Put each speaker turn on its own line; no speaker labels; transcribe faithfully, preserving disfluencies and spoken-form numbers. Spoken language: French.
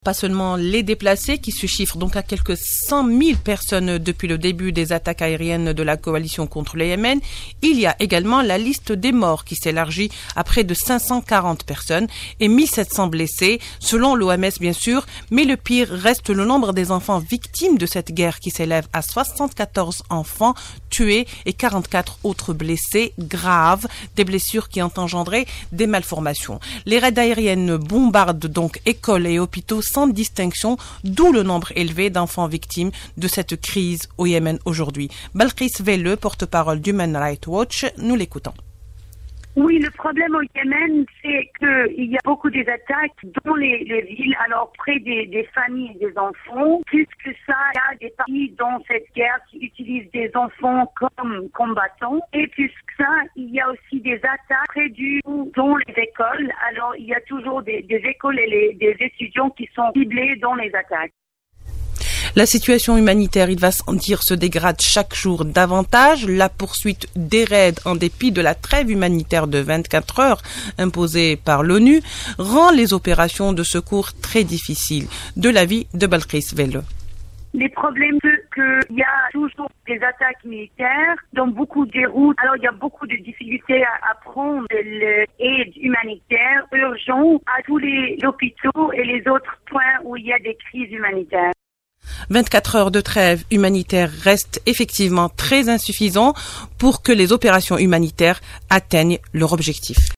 Pas seulement les déplacés qui se chiffrent donc à quelques cent mille personnes depuis le début des attaques aériennes de la coalition contre le Yémen, il y a également la liste des morts qui s'élargit à près de cinq cent quarante personnes et mille sept cents blessés, selon l'O M S bien sûr, mais le pire reste le nombre des enfants victimes de cette guerre qui s'élève à soixante-quatorze enfants tués et quarante-quatre autres blessés graves, des blessures qui ont engendré des malformations. Les raids aériennes bombardent donc écoles et hôpitaux sans distinction, d'où le nombre élevé d'enfants victimes de cette crise au Yémen aujourd'hui. Balkis Velle, porte-parole d'Human Rights Watch, nous l'écoutons.
Oui, le problème au Yémen, c'est qu'il y a beaucoup des attaques dans les, les villes, alors près des, des familles et des enfants. Plus que ça, il y a des partis dans cette guerre qui utilisent des enfants comme combattants. Et plus que ça, il y a aussi des attaques près du dans les écoles. Alors, il y a toujours des, des écoles et les, des étudiants qui sont ciblés dans les attaques.
La situation humanitaire, il va sans dire, se dégrade chaque jour davantage. La poursuite des raids, en dépit de la trêve humanitaire de vingt-quatre heures imposée par l'ONU, rend les opérations de secours très difficiles. De l'avis de Balkis Velle.
Les problèmes, c'est qu'il y a toujours des attaques militaires dans beaucoup de routes. Alors, il y a beaucoup de difficultés à, à prendre l'aide humanitaire urgente à tous les hôpitaux et les autres points où il y a des crises humanitaires.
vingt-quatre heures de trêve humanitaire restent effectivement très insuffisants pour que les opérations humanitaires atteignent leur objectif.